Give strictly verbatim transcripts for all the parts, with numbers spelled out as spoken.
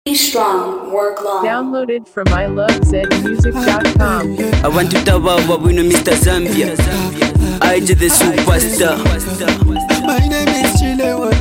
Be strong, work long. Downloaded from I love zed music dot com. I want to talk about we know Mister Zambia. I just the superstar. My name is Chilewa.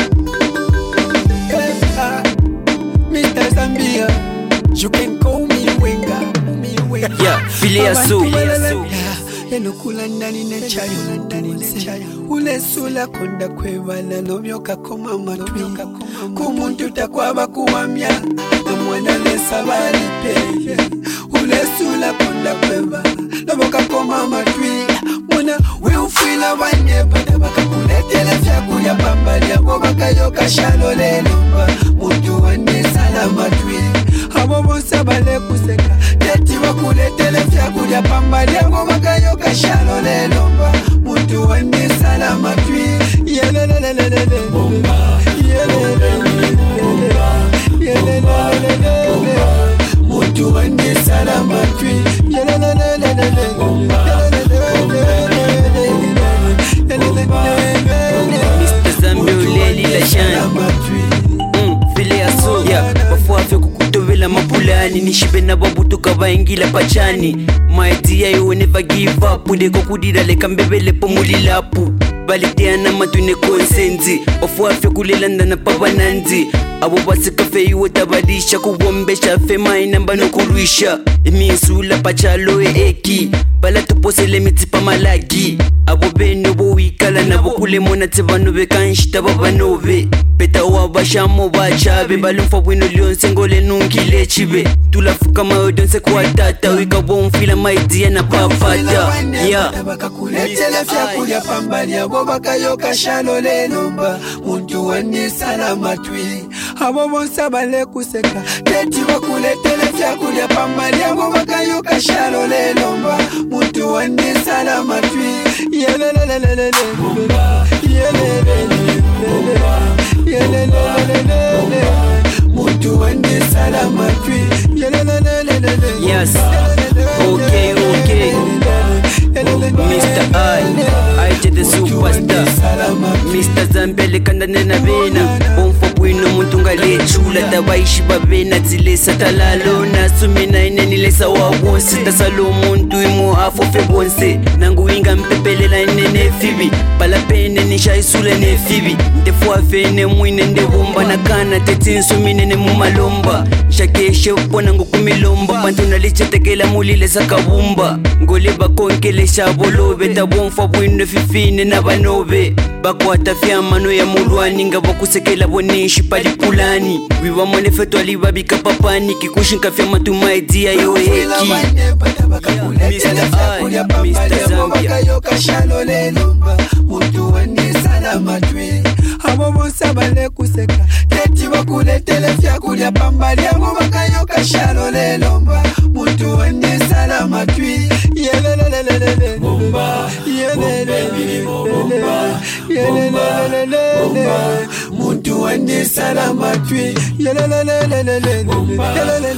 Mister Zambia. You can call me Wenga. Yeah, Philia so. Enukula ndani nechayo ntunze ulesula konda kwebala lobyoka koma matwi kumuntu takwaba kuwamya namwana lesabali pe ulesula konda kwebala lobyoka koma matwi mwana we ufila banye bada bakakuletela vyakulya pambali abo bakayoka shalo lelo muntu wane sala matwi abo bonse bale kuseka teti bakuletela vyakulya pambali abo bakayoka shalo lelo muntu wane sala matwi yelelelelele bomba yelelelelele yelelelelele muntu wane sala matwi yelelelelele bomba Mister Zambia uleli la shine. Mm, Philia so. Yeah, bafua fe kukutovela mapulani nishibe na babutu kabaingila pachani. My idea you will never give up. Pude kokudira leka mbebele pomulilapu. Baliteana matune konsenzi. Bafua fe kulelanda na pabananzi. Abo basika fe iwe tabadisha kuwombesha fe maina mbano kuruisha. Iminsula pachalo e eki. Bala tuposele mitipa malagi. Abo beno bo wikala na bo kule mona tebano bekanshita babanove. Beta wabashamo bachabe balumfa bwino lyonse ngole nungile chibe. Tulafuka maodonse kwa tata wika bomfila maidia na papata. Yeah. Bakakuletela vyakulya pambali abo bakayoka shalo lelomba muntu wane sala matwi abo bonse bale kuseka teti bakuletela vyakulya pambali abo bakayoka shalo lelomba muntu wane sala matwi yelelelelele bomba yelelelelele yelelelelele muntu wane sala matwi yelelelelele. Yes. Okay, okay. Mister I, I just the superstar. Mister Zambia lekanda nena bena. Bomfo bwino muntu ngalechula tabaishi babena zilesa talalo na sumina ineni lesa wawonse tasalo muntu imo afo fe bonse nangu inga mpepelela inene fibi pala pene nisha isula ne fibi ndefu afene mwine ndebomba na kana tetinsu minene mumalomba shakeshe pona ngukumilomba pantuna lichetekela mulile sakabumba ngole bakonkele shabolobe tabomfa bwino fifine na banobe bakwata fyamano ya mulwani nga bakusekela bonishi palipulani wiwa mone feto alibabika papani kikushinka fyama tumaidia yo heki. Mister I, Mister Zambia. Muntu wane sala matwi abo bonse bale kuseka teti bakuletela vyakulya pambali abo bakayoka shalo lelomba muntu wane sala matwi yelelelelele bomba yelelelelele yelelelelele muntu wane sala matwi yelelelelele bomba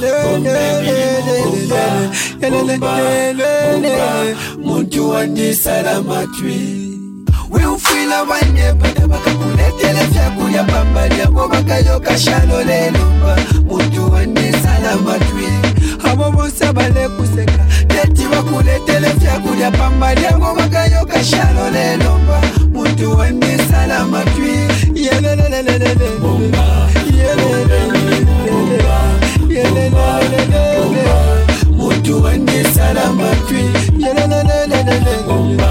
yelelelelele muntu wane sala matwi. We ufila banye bada bakakuletela vyakulya pambali abo bakayoka shalo lelomba muntu wane sala matwi abo bonse bale kuseka teti bakuletela vyakulya pambali abo bakayoka shalo lelomba muntu wane sala matwi yelelelelele bomba yelelelelele yelelelelele muntu wane sala matwi yelelelelele bomba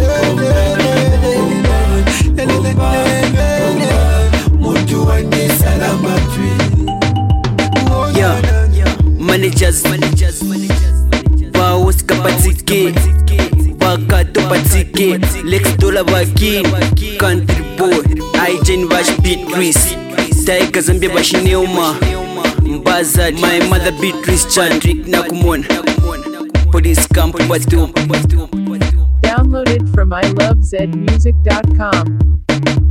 Yeah, managers, managers, Baos kapatike, Bakato patike, Lex Dola Baki, Country Boy, I Jen Vash Beatrice, Taika Zambia Bashineuma, Mbaza, my mother Beatrice Chandrik Nakumon, Police Camp Batu. Downloaded from I love zed music dot com.